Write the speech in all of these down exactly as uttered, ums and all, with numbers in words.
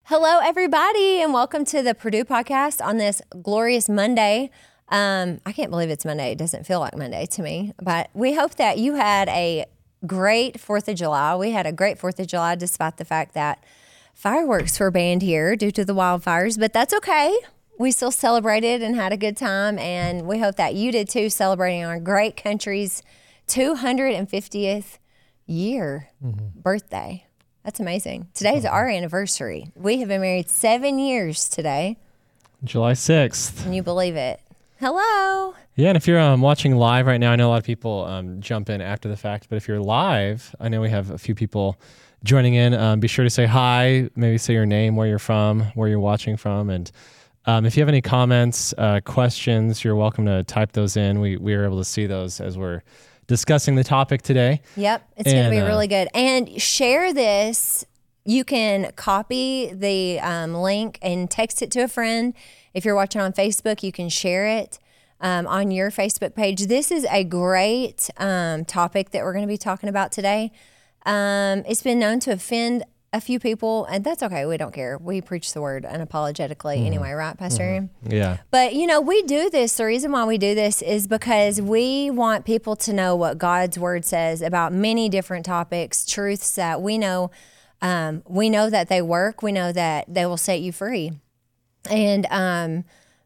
Hello, everybody, and welcome to the Purdue Podcast on this glorious Monday. Um, I can't believe it's Monday. It doesn't feel like Monday to me, but we hope that you had a great fourth of July. We had a great fourth of July despite the fact that fireworks were banned here due to the wildfires, but that's okay. We still celebrated and had a good time, and we hope that you did too, celebrating our great country's two hundred fiftieth year mm-hmm. birthday. That's amazing. Today's mm-hmm. our anniversary. We have been married seven years today. July sixth. Can you believe it? Hello. Yeah, and if you're um, watching live right now, I know a lot of people um, jump in after the fact, but if you're live, I know we have a few people joining in. Um, be sure to say hi, maybe say your name, where you're from, where you're watching from, and um, if you have any comments, uh, questions, you're welcome to type those in. We we are able to see those as we're discussing the topic today. Yep, it's going to be uh, really good. And share this. You can copy the um, link and text it to a friend. If you're watching on Facebook, you can share it um, on your Facebook page. This is a great um, topic that we're going to be talking about today. Um, it's been known to offend a few people, and that's okay. We don't care. We preach the word unapologetically mm-hmm. anyway, right, Pastor Aaron? Mm-hmm. Yeah. But, you know, we do this. The reason why we do this is because we want people to know what God's word says about many different topics, truths that we know. Um, we know that they work. We know that they will set you free. And, um,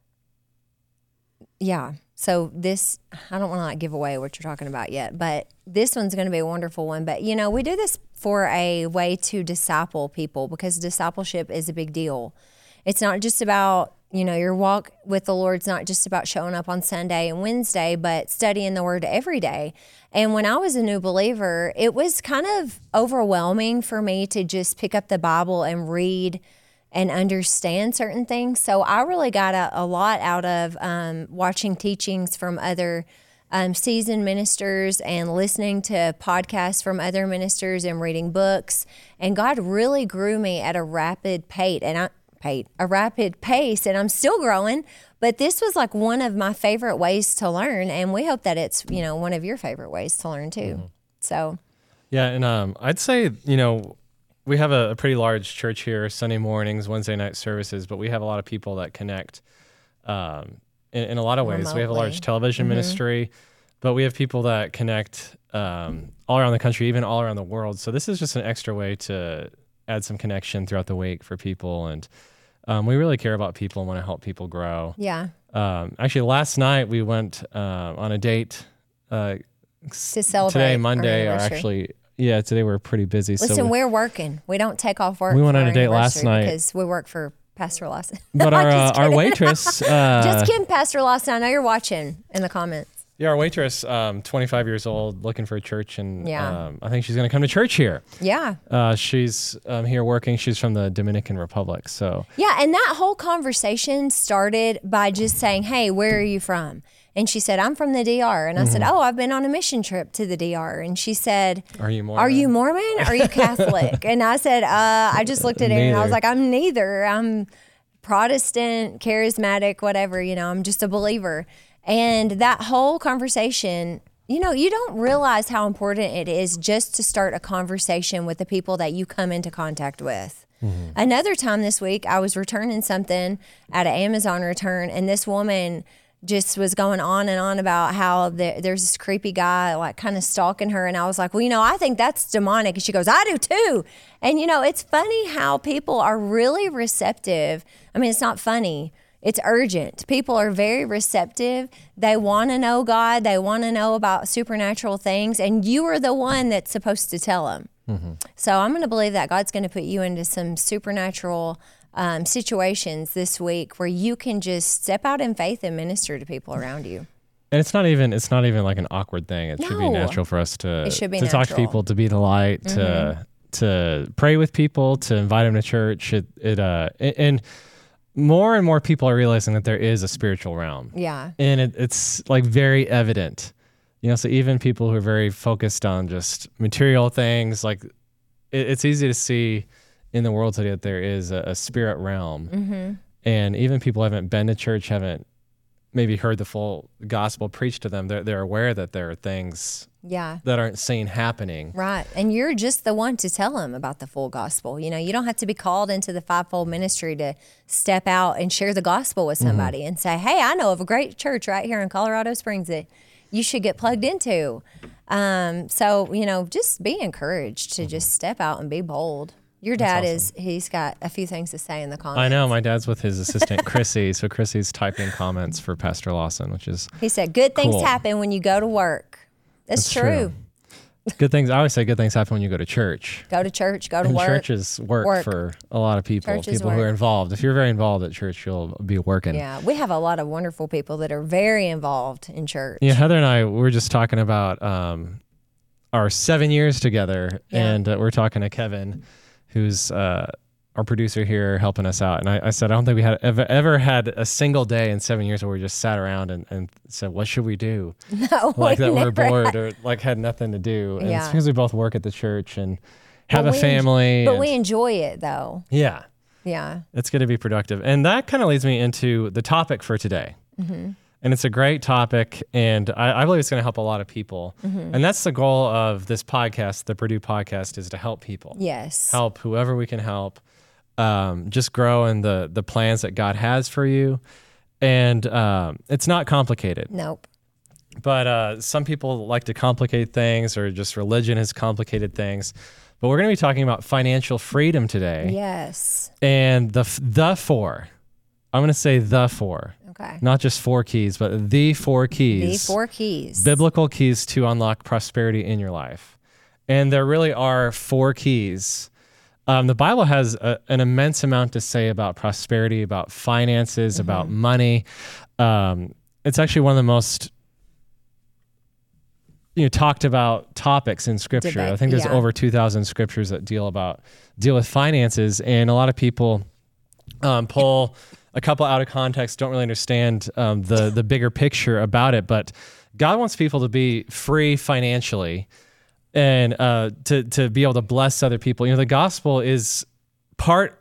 yeah. So this, I don't want to like give away what you're talking about yet, but this one's going to be a wonderful one. But, you know, we do this for a way to disciple people because discipleship is a big deal. It's not just about, you know, your walk with the Lord's not just about showing up on Sunday and Wednesday, but studying the word every day. And when I was a new believer, it was kind of overwhelming for me to just pick up the Bible and read and understand certain things. So I really got a, a lot out of um, watching teachings from other um, seasoned ministers and listening to podcasts from other ministers and reading books. And God really grew me at a rapid pace, and I pace, a rapid pace, and I'm still growing. But this was like one of my favorite ways to learn, and we hope that it's, you know, one of your favorite ways to learn too. Mm-hmm. So, yeah, and um, I'd say, you know, we have a, a pretty large church here, Sunday mornings, Wednesday night services, but we have a lot of people that connect um, in, in a lot of ways. Remotely. We have a large television mm-hmm. ministry, but we have people that connect um, all around the country, even all around the world. So this is just an extra way to add some connection throughout the week for people. And um, we really care about people and want to help people grow. Yeah. Um, actually, last night we went uh, on a date. Uh, to celebrate today, Monday, our are actually... Yeah, today we're pretty busy. Listen, so we, we're working. We don't take off work. We went on a date last night because we work for Pastor Lawson. But our uh, our waitress, uh, just kidding, Pastor Lawson. I know you're watching in the comments. Yeah, our waitress, um, twenty-five years old, looking for a church, and yeah. um, I think she's going to come to church here. Yeah, uh, she's um, here working. She's from the Dominican Republic, so yeah. And that whole conversation started by just saying, "Hey, where are you from?" And she said, I'm from the D R. And I mm-hmm. said, oh, I've been on a mission trip to the D R. And she said, Are you Mormon? Are you Mormon? Are you Catholic? And I said, uh, I just looked at her and I was like, I'm neither. I'm Protestant, charismatic, whatever. You know, I'm just a believer. And that whole conversation, you know, you don't realize how important it is just to start a conversation with the people that you come into contact with. Mm-hmm. Another time this week, I was returning something at an Amazon return, and this woman just was going on and on about how the, there's this creepy guy like kind of stalking her. And I was like, well, you know, I think that's demonic. And she goes, I do too. And, you know, it's funny how people are really receptive. I mean, it's not funny. It's urgent. People are very receptive. They want to know God. They want to know about supernatural things. And you are the one that's supposed to tell them. Mm-hmm. So I'm going to believe that God's going to put you into some supernatural Um, situations this week where you can just step out in faith and minister to people around you. And it's not even it's not even like an awkward thing. It no. should be natural for us to it should be to natural. talk to people, to be the light, mm-hmm. to to pray with people, to invite them to church. It it uh and more and more people are realizing that there is a spiritual realm. Yeah, and it, it's like very evident. You know, so even people who are very focused on just material things, like it, it's easy to see in the world today that there is a, a spirit realm. Mm-hmm. And even people who haven't been to church, haven't maybe heard the full gospel preached to them, they're, they're aware that there are things Yeah. that aren't seen happening. Right. And you're just the one to tell them about the full gospel. You know, you don't have to be called into the fivefold ministry to step out and share the gospel with somebody mm-hmm. and say, hey, I know of a great church right here in Colorado Springs that you should get plugged into. Um, so, you know, just be encouraged to mm-hmm. just step out and be bold. Your dad awesome. is, he's got a few things to say in the comments. I know. My dad's with his assistant, Chrissy. So Chrissy's typing comments for Pastor Lawson, which is He said, good things cool. happen when you go to work. That's, That's true. true. Good things. I always say good things happen when you go to church. Go to church, go to and work. Churches work, work for a lot of people, Churches people work. who are involved. If you're very involved at church, you'll be working. Yeah, we have a lot of wonderful people that are very involved in church. Yeah, Heather and I, we were just talking about um, our seven years together, yeah. and uh, we're talking to Kevin, who's uh, our producer here, helping us out. And I, I said, I don't think we had ever, ever had a single day in seven years where we just sat around and, and said, what should we do? No, like we that we're bored had. or like had nothing to do. And yeah. it's because we both work at the church and have but a family. En- but and, we enjoy it though. Yeah. Yeah. It's going to be productive. And that kind of leads me into the topic for today. Mm-hmm. And it's a great topic, and I, I believe it's going to help a lot of people. Mm-hmm. And that's the goal of this podcast, the Purdue Podcast, is to help people. Yes. Help whoever we can help. Um, just grow in the the plans that God has for you. And um, it's not complicated. Nope. But uh, some people like to complicate things, or just religion has complicated things. But we're going to be talking about financial freedom today. Yes. And the the four. I'm going to say the four. Okay. Not just four keys, but the four keys. The four keys. Biblical keys to unlock prosperity in your life. And there really are four keys. Um, the Bible has a, an immense amount to say about prosperity, about finances, mm-hmm. about money. Um, it's actually one of the most you know talked about topics in Scripture. Debate, I think there's yeah. over two thousand scriptures that deal about deal with finances, and a lot of people um, pull a couple out of context, don't really understand um, the the bigger picture about it. But God wants people to be free financially. And uh, to to be able to bless other people. You know, the gospel is part,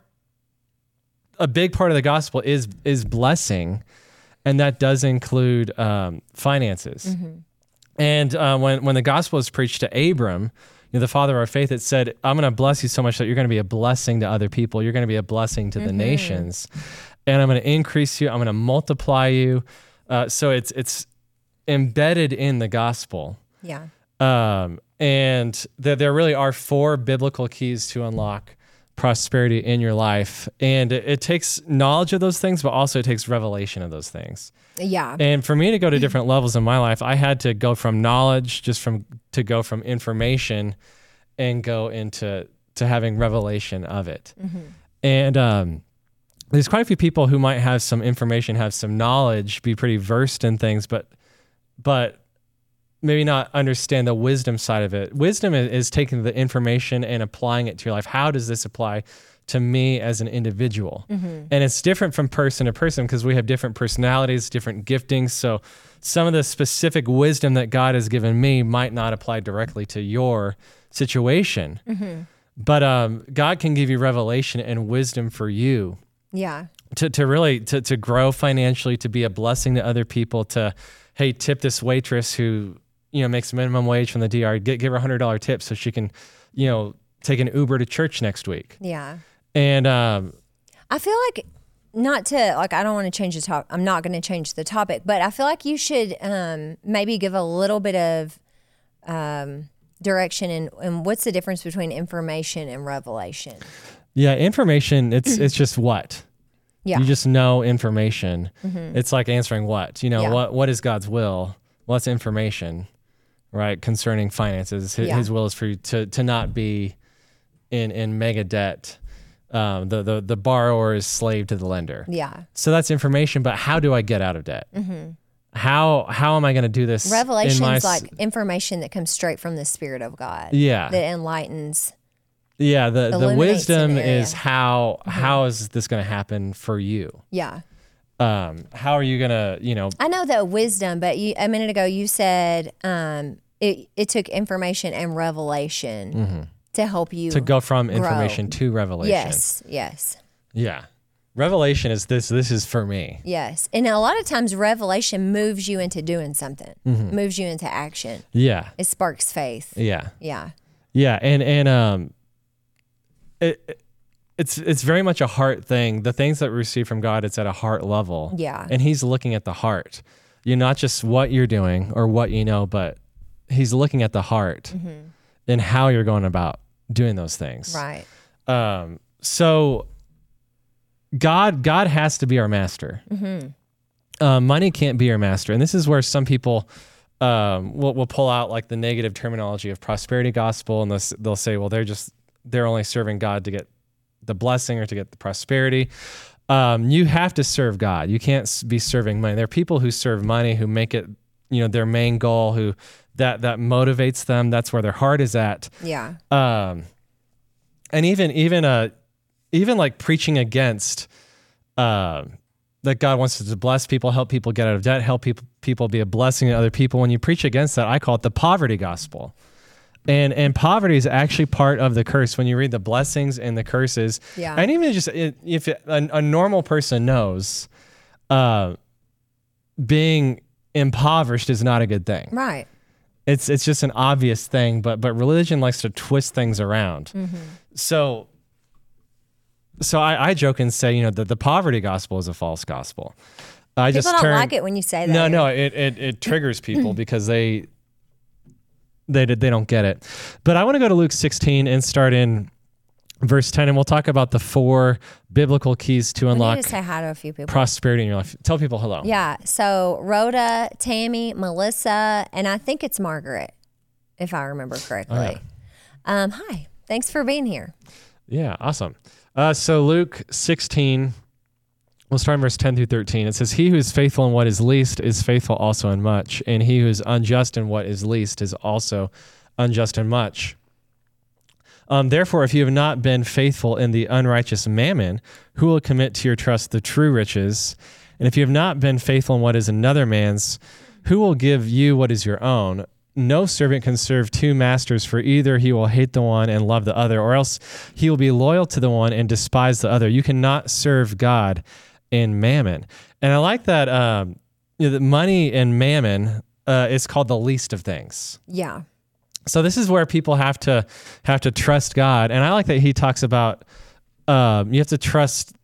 a big part of the gospel is is blessing, and that does include um, finances. Mm-hmm. And uh, when when the gospel is preached to Abram, you know, the father of our faith, it said, I'm going to bless you so much that you're going to be a blessing to other people. You're going to be a blessing to mm-hmm. the nations. And I'm going to increase you. I'm going to multiply you. Uh, so it's it's embedded in the gospel. Yeah. Um, and there, there really are four biblical keys to unlock prosperity in your life. And it, it takes knowledge of those things, but also it takes revelation of those things. Yeah. And for me to go to different levels in my life, I had to go from knowledge, just from to go from information and go into to having revelation of it. Mm-hmm. And um, there's quite a few people who might have some information, have some knowledge, be pretty versed in things, but but maybe not understand the wisdom side of it. Wisdom is, is taking the information and applying it to your life. How does this apply to me as an individual? Mm-hmm. And it's different from person to person because we have different personalities, different giftings. So some of the specific wisdom that God has given me might not apply directly to your situation. Mm-hmm. But um, God can give you revelation and wisdom for you. Yeah. To to really, to, to grow financially, to be a blessing to other people, to, hey, tip this waitress who, you know, makes minimum wage from the D R, get, give her a one hundred dollars tip so she can, you know, take an Uber to church next week. Yeah. And um, I feel like, not to, like, I don't want to change the topic. I'm not going to change the topic, but I feel like you should um, maybe give a little bit of um, direction and and what's the difference between information and revelation? Yeah, information, it's it's just what? Yeah. You just know information. Mm-hmm. It's like answering what? You know, yeah. what what is God's will? What's information, right? Concerning finances. His, yeah. his will is for you to to not be in in mega debt. Um, the, the the borrower is slave to the lender. Yeah. So that's information, but how do I get out of debt? Mm-hmm. How how am I going to do this? Revelation in my is like information that comes straight from the Spirit of God. Yeah. That enlightens. Yeah. The the wisdom is how mm-hmm. how is this going to happen for you? Yeah. Um, how are you going to, you know? I know the wisdom, but you, a minute ago you said um, it, it took information and revelation mm-hmm. to help you to go from grow. information to revelation. Yes, yes. Yeah. Revelation is this, this is for me. Yes. And a lot of times revelation moves you into doing something, mm-hmm. moves you into action. Yeah. It sparks faith. Yeah. Yeah. Yeah. And, and, um, it, it's, it's very much a heart thing. The things that we receive from God, it's at a heart level. Yeah. And he's looking at the heart. You're not just what you're doing or what you know, but he's looking at the heart mm-hmm. and how you're going about doing those things. Right. Um, so God, God has to be our master. Mm-hmm. Uh, money can't be our master. And this is where some people, um, will, will pull out like the negative terminology of prosperity gospel. And they'll, they'll say, well, they're just, they're only serving God to get the blessing or to get the prosperity. Um, you have to serve God. You can't be serving money. There are people who serve money, who make it, you know, their main goal, who that, that motivates them. That's where their heart is at. Yeah. Um, and even, even, uh, even like preaching against, uh, that God wants to bless people, help people get out of debt, help people, people be a blessing to other people. When you preach against that, I call it the poverty gospel. And and poverty is actually part of the curse. When you read the blessings and the curses, yeah. and even just if it, a, a normal person knows, uh, being impoverished is not a good thing. Right. It's it's just an obvious thing, but but religion likes to twist things around. Mm-hmm. So so I, I joke and say, you know, that the poverty gospel is a false gospel. I people just don't turn, like it when you say that. No, no, it it, it triggers people because they. They they don't get it. But I want to go to Luke sixteen and start in verse ten, and we'll talk about the four biblical keys to unlock I need to say hi to a few people. prosperity in your life. Tell people hello. Yeah. So Rhoda, Tammy, Melissa, and I think it's Margaret, if I remember correctly. Oh, yeah. um, hi. Thanks for being here. Yeah, awesome. Uh, so Luke sixteen, we'll start in verse ten through thirteen. It says, he who is faithful in what is least is faithful also in much, and he who is unjust in what is least is also unjust in much. Um, therefore, if you have not been faithful in the unrighteous mammon, who will commit to your trust the true riches? And if you have not been faithful in what is another man's, who will give you what is your own? No servant can serve two masters, for either he will hate the one and love the other, or else he will be loyal to the one and despise the other. You cannot serve God and mammon. And I like that, um, you know, that money and mammon uh, is called the least of things. Yeah. So this is where people have to have to trust God. And I like that he talks about um, you have to trust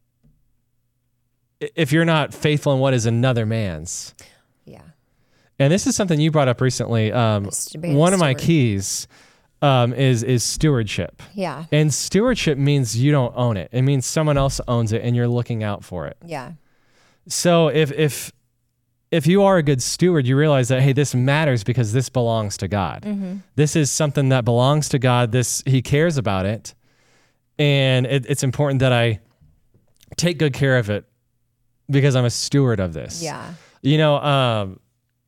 if you're not faithful in what is another man's. Yeah. And this is something you brought up recently. Um, one of my keys um, is is stewardship. Yeah. And stewardship means you don't own it. It means someone else owns it and you're looking out for it. Yeah. So if if if you are a good steward, you realize that, hey, this matters because this belongs to God. Mm-hmm. This is something that belongs to God. This he cares about it. And it, it's important that I take good care of it because I'm a steward of this. Yeah. You know, um,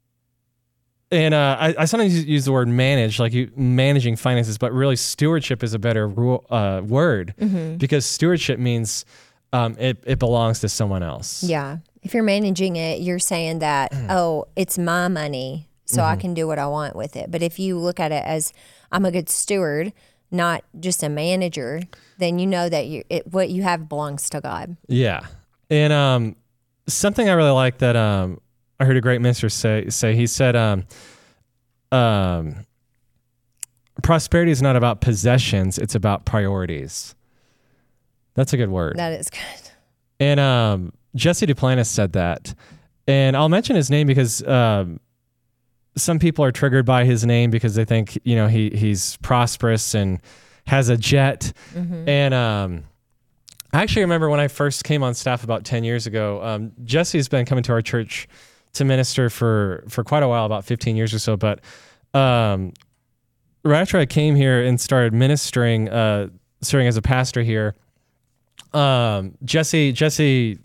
and uh, I, I sometimes use the word manage, like you managing finances, but really stewardship is a better ru- uh, word mm-hmm. because stewardship means um, it, it belongs to someone else. Yeah. If you're managing it, you're saying that, oh, it's my money, so mm-hmm. I can do what I want with it. But if you look at it as I'm a good steward, not just a manager, then you know that you it, what you have belongs to God. Yeah. And um, something I really like that um, I heard a great minister say, say he said, um, um, prosperity is not about possessions, it's about priorities. That's a good word. That is good. And um, Jesse Duplantis said that. And I'll mention his name because um, some people are triggered by his name because they think, you know, he he's prosperous and has a jet. Mm-hmm. And um, I actually remember when I first came on staff about ten years ago, um, Jesse's been coming to our church to minister for, for quite a while, about fifteen years or so. But um, right after I came here and started ministering, uh, serving as a pastor here, um, Jesse, Jesse,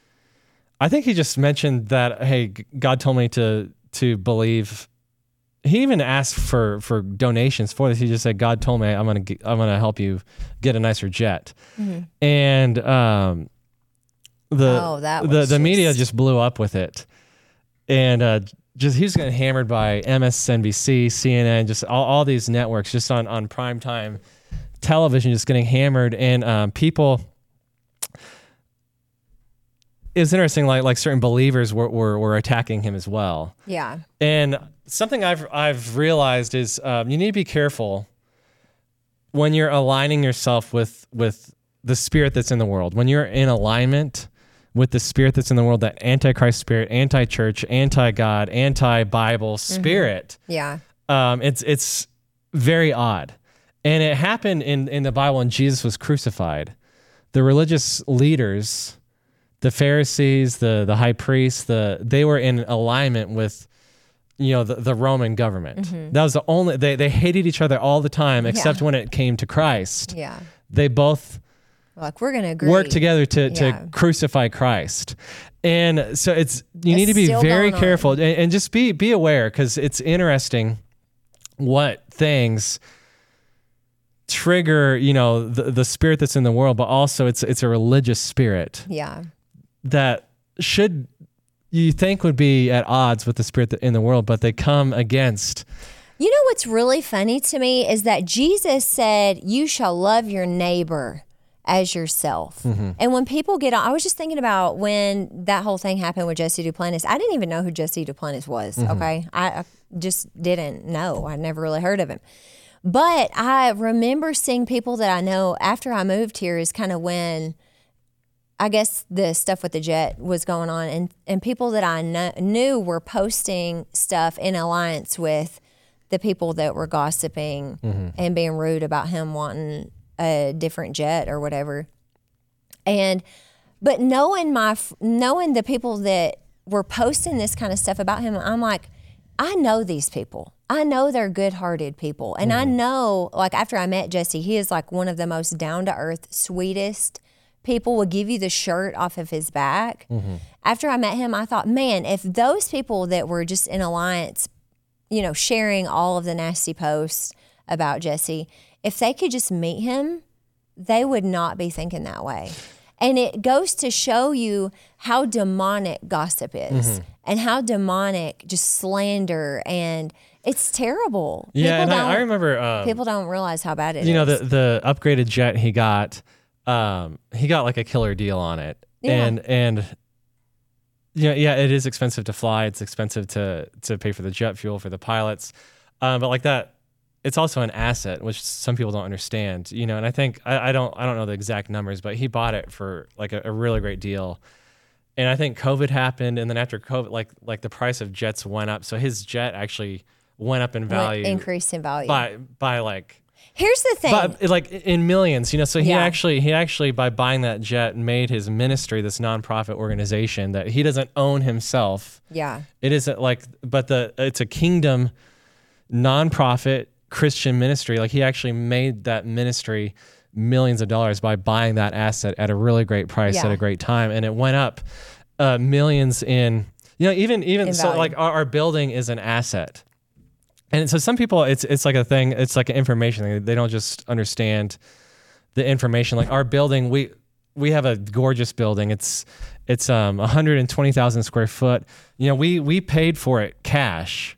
I think he just mentioned that, hey, God told me to to believe. He even asked for, for donations for this. He just said, God told me I'm gonna I'm gonna help you get a nicer jet. Mm-hmm. And um, the oh, that the, was the just... media just blew up with it, and uh, just he was getting hammered by M S N B C, C N N, just all, all these networks, just on on primetime television, just getting hammered, and um, people. it's interesting. Like like certain believers were, were were attacking him as well. Yeah. And something I've I've realized is um, you need to be careful when you're aligning yourself with with the spirit that's in the world. When you're in alignment with the spirit that's in the world, that antichrist spirit, anti-church, anti-God, anti-Bible spirit. Mm-hmm. Yeah. Um, it's it's very odd, and it happened in in the Bible when Jesus was crucified. The religious leaders, the Pharisees, the the high priests, the they were in alignment with, you know, the, the Roman government. Mm-hmm. That was the only they they hated each other all the time, except yeah. when it came to Christ. Yeah, they both like we're gonna agree. work together to yeah. to crucify Christ, and so it's you it's need to be very careful and, and just be be aware, because it's interesting what things trigger, you know, the the spirit that's in the world, but also it's it's a religious spirit. Yeah. That should, you think, would be at odds with the spirit that in the world, but they come against. You know what's really funny to me is that Jesus said, you shall love your neighbor as yourself. Mm-hmm. And when people get on, I was just thinking about when that whole thing happened with Jesse Duplantis. I didn't even know who Jesse Duplantis was, mm-hmm. okay? I, I just didn't know. I'd never really heard of him. But I remember seeing people that I know after I moved here is kind of when I guess the stuff with the jet was going on, and, and people that I kn- knew were posting stuff in alliance with the people that were gossiping mm-hmm. and being rude about him wanting a different jet or whatever. And but knowing my knowing the people that were posting this kind of stuff about him, I'm like, I know these people. I know they're good-hearted people, and mm-hmm. I know, like after I met Jesse, he is like one of the most down-to-earth, sweetest people. Will give you the shirt off of his back. Mm-hmm. After I met him, I thought, man, if those people that were just in alliance, you know, sharing all of the nasty posts about Jesse, if they could just meet him, they would not be thinking that way. And it goes to show you how demonic gossip is mm-hmm. and how demonic just slander, and it's terrible. Yeah, people and I, I remember um, people don't realize how bad it you is. You know, the the upgraded jet he got. Um, he got like a killer deal on it, yeah. and and yeah, yeah, it is expensive to fly. It's expensive to to pay for the jet fuel for the pilots, um, but like that, it's also an asset, which some people don't understand. You know, and I think I, I don't I don't know the exact numbers, but he bought it for like a, a really great deal. And I think COVID happened, and then after COVID, like like the price of jets went up, so his jet actually went up in value, went, increased in value by by like. Here's the thing. But like in millions, you know, so he yeah. actually, he actually, by buying that jet, made his ministry this nonprofit organization that he doesn't own himself. Yeah. It isn't like, but the, it's a kingdom nonprofit Christian ministry. Like he actually made that ministry millions of dollars by buying that asset at a really great price yeah. at a great time. And it went up uh, millions in, you know, even, even in so value. Like our, our building is an asset. And so some people, it's it's like a thing, it's like an information thing. They don't just understand the information. Like our building, we we have a gorgeous building. It's it's um one hundred twenty thousand square foot. You know, we we paid for it cash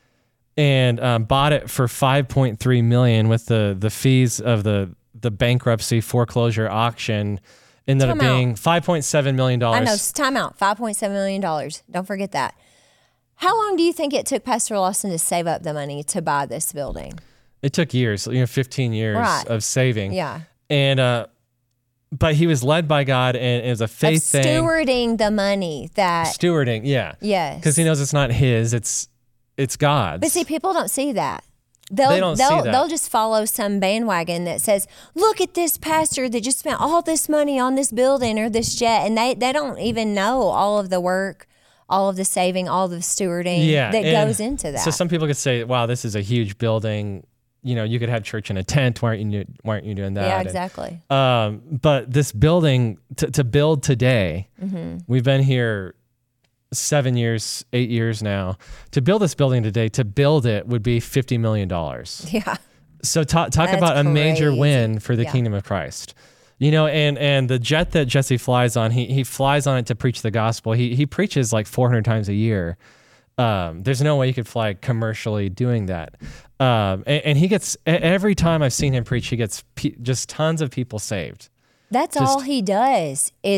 and um, bought it for five point three million dollars with the the fees of the the bankruptcy foreclosure auction. Ended up being five point seven million dollars. I know, time out, five point seven million dollars. Don't forget that. How long do you think it took Pastor Lawson to save up the money to buy this building? It took years, you know, fifteen years right. of saving. Yeah. And, uh, but he was led by God, and it was a faith of thing. Stewarding the money that. Stewarding, yeah. Yes. Because he knows it's not his, it's it's God's. But see, people don't see that. They'll, they don't they'll, see that. They'll just follow some bandwagon that says, look at this pastor that just spent all this money on this building or this jet. And they, they don't even know all of the work, all of the saving, all of the stewarding yeah, that goes into that. So some people could say, wow, this is a huge building. You know, you could have church in a tent. Why aren't you, why aren't you doing that? Yeah, exactly. And, um, but this building, to, to build today, mm-hmm. we've been here seven years, eight years now. To build this building today, to build it would be fifty million dollars. Yeah. So talk, talk about crazy. A major win for the yeah. kingdom of Christ. You know, and, and the jet that Jesse flies on, he he flies on it to preach the gospel. He he preaches like four hundred times a year. Um, there's no way you could fly commercially doing that. Um, and, and he gets, every time I've seen him preach, he gets pe- just tons of people saved. That's just, all he does is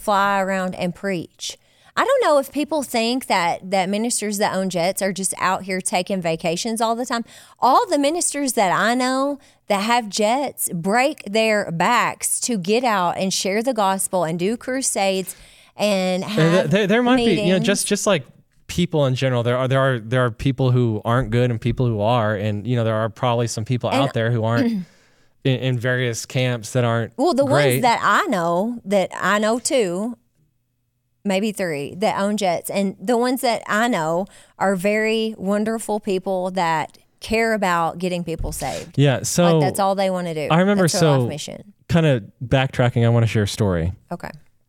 fly around and preach. I don't know if people think that that ministers that own jets are just out here taking vacations all the time. All the ministers that I know that have jets break their backs to get out and share the gospel and do crusades and have there, there, there might meetings. be, you know, just just like people in general. There are there are there are people who aren't good and people who are, and you know there are probably some people And- out there who aren't in, in various camps that aren't. Well, the great. ones that I know, that I know two, maybe three, that own jets. And the ones that I know are very wonderful people that care about getting people saved. Yeah, so Like that's all they want to do. I remember That's their so life mission. kind of backtracking. I want to share a story. Okay.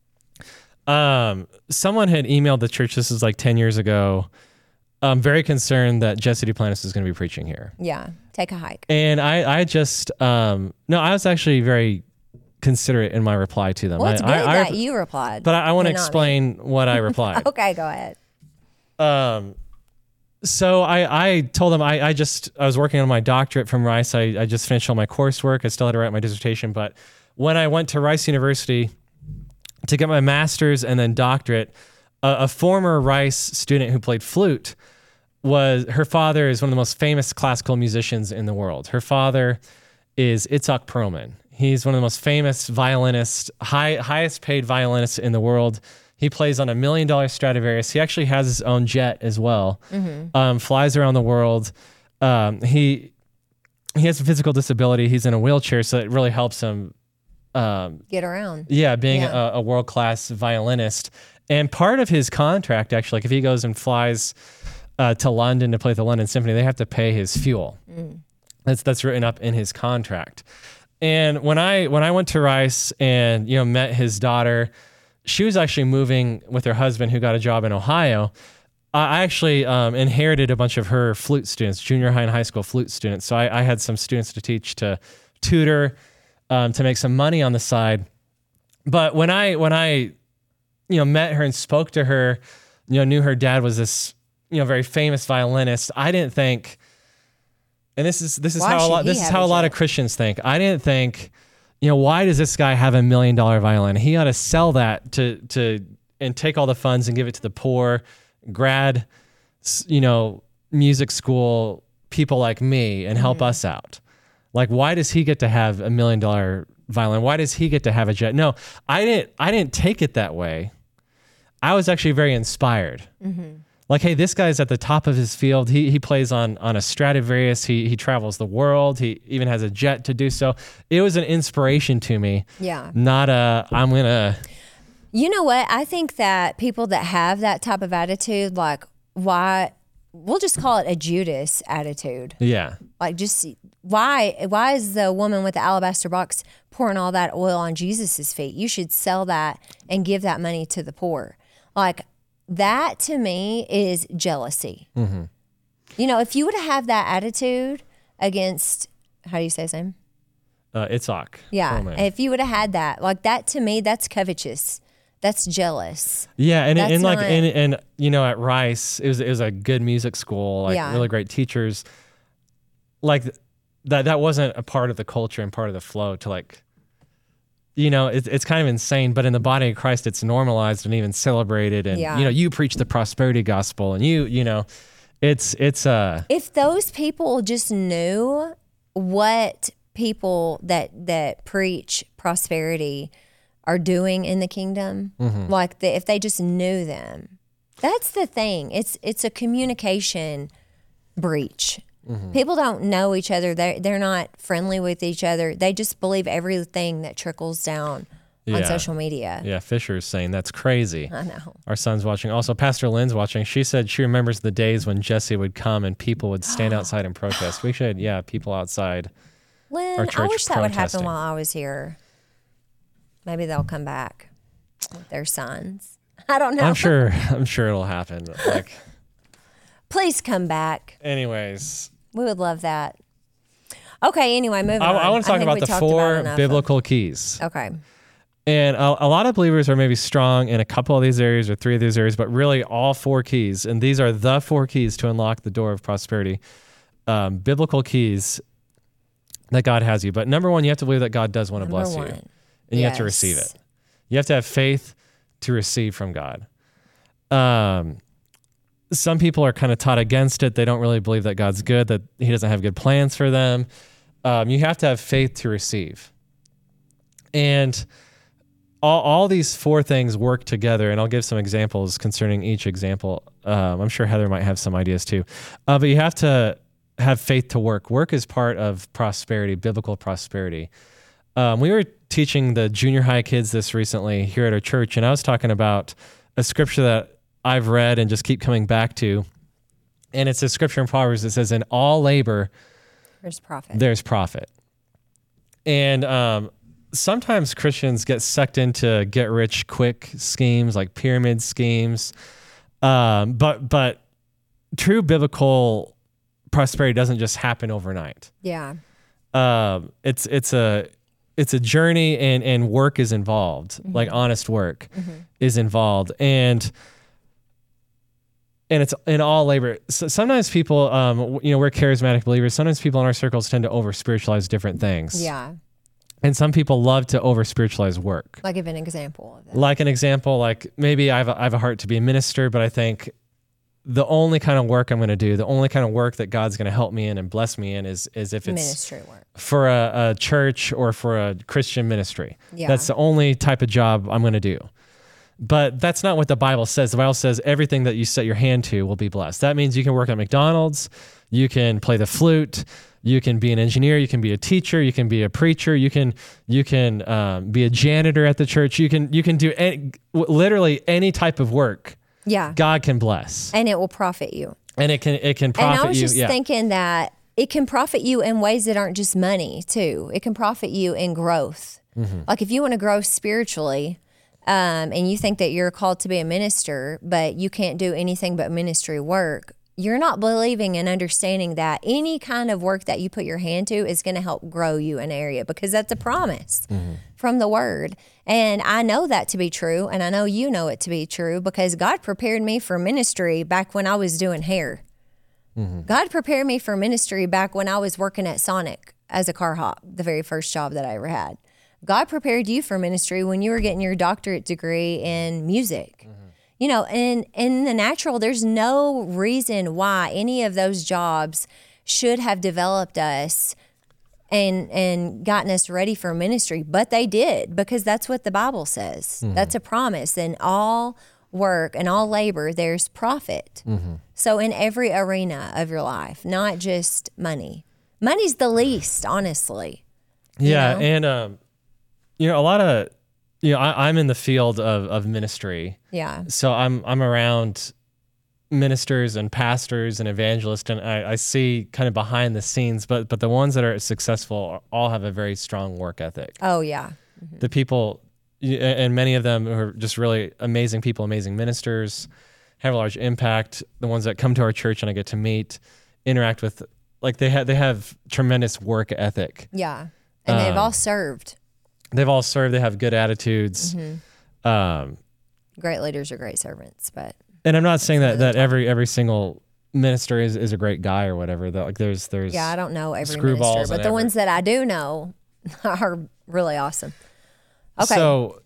Um, someone had emailed the church. This is like ten years ago. I'm very concerned that Jesse Duplantis is going to be preaching here. Yeah. Take a hike. And I, I just, um, no, I was actually very considerate in my reply to them. Well, it's I, good I, that I, you replied. But I, I want to and not me. explain what I replied. Okay, go ahead. Um, so I, I told them I, I just, I was working on my doctorate from Rice. I, I just finished all my coursework. I still had to write my dissertation. But when I went to Rice University to get my master's and then doctorate, a, a former Rice student who played flute was, her father is one of the most famous classical musicians in the world. Her father is Itzhak Perlman. He's one of the most famous violinists, high, highest paid violinists in the world. He plays on a million dollar Stradivarius. He actually has his own jet as well. Mm-hmm. Um, flies around the world. Um, he he has a physical disability. He's in a wheelchair, so it really helps him. Um, Get around. yeah, being Yeah. a, a world class violinist. And part of his contract, actually, like if he goes and flies uh, to London to play at the London Symphony, they have to pay his fuel. Mm. That's that's written up in his contract. And when I when I went to Rice and you know met his daughter, she was actually moving with her husband who got a job in Ohio. I actually um, inherited a bunch of her flute students, junior high and high school flute students. So I, I had some students to teach, to tutor, um, to make some money on the side. But when I when I you know met her and spoke to her, you know knew her dad was this you know very famous violinist, I didn't think. And this is this is Why how a should lot he this is have how a a lot jet? of Christians think. I didn't think, you know, why does this guy have a million dollar violin? He ought to sell that to to and take all the funds and give it to the poor grad, s- you know, music school people like me and help Mm-hmm. us out. Like, why does he get to have a million dollar violin? Why does he get to have a jet? No, I didn't. I didn't take it that way. I was actually very inspired. Mm-hmm. Like, hey, this guy's at the top of his field. He he plays on on a Stradivarius. He he travels the world. He even has a jet to do so. It was an inspiration to me. Yeah. Not a I'm gonna. You know what? I think that people that have that type of attitude, like why, we'll just call it a Judas attitude. Yeah. Like just why why is the woman with the alabaster box pouring all that oil on Jesus's feet? You should sell that and give that money to the poor. Like that to me is jealousy. Mm-hmm. You know, if you would have that attitude against, how do you say his name? Uh, Itzhak. Yeah. Oh, man. If you would have had that, like that to me, that's covetous. That's jealous. Yeah, and That's and like not- and, and you know at Rice it was it was a good music school, like Yeah. really great teachers. Like th- that that wasn't a part of the culture and part of the flow to like. You know, it's it's kind of insane, but in the body of Christ, it's normalized and even celebrated. And Yeah. you know, you preach the prosperity gospel, and you you know, it's it's uh If those people just knew what people that that preach prosperity are doing in the kingdom, Mm-hmm. like the, if they just knew them, that's the thing. It's it's a communication breach. Mm-hmm. People don't know each other. They're, they're not friendly with each other. They just believe everything that trickles down on Yeah. social media. yeah. Fisher's saying that's crazy. I know. Our son's watching. Also, Pastor Lynn's watching. She said she remembers the days when Jesse would come and people would stand outside and protest. We should, yeah, people outside. Lynn, Our I church wish that would happen protesting. while I was here. Maybe they'll come back with their sons. I don't know. I'm sure. I'm sure it'll happen. Like, Please come back. anyways, We would love that. Okay, anyway, moving I, on. I want to talk think about we the talked four enough of- biblical keys. Okay. And a, a lot of believers are maybe strong in a couple of these areas or three of these areas, but really all four keys. And these are the four keys to unlock the door of prosperity. Um, biblical keys that God has you. But number one, you have to believe that God does want to Number bless one. you. And you have to Yes. receive it. You have to have faith to receive from God. Um, some people are kind of taught against it. They don't really believe that God's good, that he doesn't have good plans for them. Um, you have to have faith to receive. And all, all these four things work together, and I'll give some examples concerning each example. Um, I'm sure Heather might have some ideas too. Uh, but you have to have faith to work. Work is part of prosperity, biblical prosperity. Um, we were teaching the junior high kids this recently here at our church, and I was talking about a scripture that I've read and just keep coming back to. And it's a scripture in Proverbs that says, in all labor, there's profit. There's profit. And um, sometimes Christians get sucked into get rich quick schemes, like pyramid schemes. Um, but, but true biblical prosperity doesn't just happen overnight. Yeah. Um, it's, it's a, it's a journey, and, and work is involved, mm-hmm. like honest work mm-hmm. is involved. And, And it's in all labor. So sometimes people, um, you know, we're charismatic believers. Sometimes people in our circles tend to over spiritualize different things. Yeah. And some people love to over spiritualize work. Like, give an example of that. Like an example, like maybe I have a, I have a heart to be a minister, but I think the only kind of work I'm going to do, the only kind of work that God's going to help me in and bless me in is, is if it's ministry work for a, a church or for a Christian ministry. Yeah. That's the only type of job I'm going to do. But that's not what the Bible says. The Bible says everything that you set your hand to will be blessed. That means you can work at McDonald's, you can play the flute, you can be an engineer, you can be a teacher, you can be a preacher, you can you can um, be a janitor at the church. You can you can do any, literally any type of work. Yeah, God can bless, and it will profit you. And it can it can profit you. And I was you, just yeah. thinking that it can profit you in ways that aren't just money too. It can profit you in growth. Mm-hmm. Like if you want to grow spiritually. Um, and you think that you're called to be a minister, but you can't do anything but ministry work, you're not believing and understanding that any kind of work that you put your hand to is going to help grow you in an area, because that's a promise mm-hmm. from the word. And I know that to be true, and I know you know it to be true, because God prepared me for ministry back when I was doing hair. Mm-hmm. God prepared me for ministry back when I was working at Sonic as a car hop, the very first job that I ever had. God prepared you for ministry when you were getting your doctorate degree in music. Mm-hmm. You know, and in the natural, there's no reason why any of those jobs should have developed us and and gotten us ready for ministry, but they did, because that's what the Bible says. Mm-hmm. That's a promise. In all work and all labor, there's profit. Mm-hmm. So in every arena of your life, not just money. Money's the least, honestly. Yeah, you know? and um you know, a lot of, you know, I, I'm in the field of, of ministry. Yeah. So I'm I'm around ministers and pastors and evangelists, and I, I see kind of behind the scenes, but but the ones that are successful all have a very strong work ethic. Oh, yeah. Mm-hmm. The people, and many of them are just really amazing people, amazing ministers, have a large impact. The ones that come to our church and I get to meet, interact with, like they have, they have tremendous work ethic. Yeah. And they've um, all served. They've all served. They have good attitudes. Mm-hmm. Um, great leaders are great servants, but. And I'm not saying that, that every every single minister is, is a great guy or whatever. That like there's there's yeah, I don't know every minister, but the ones that I do know are really awesome. Okay. So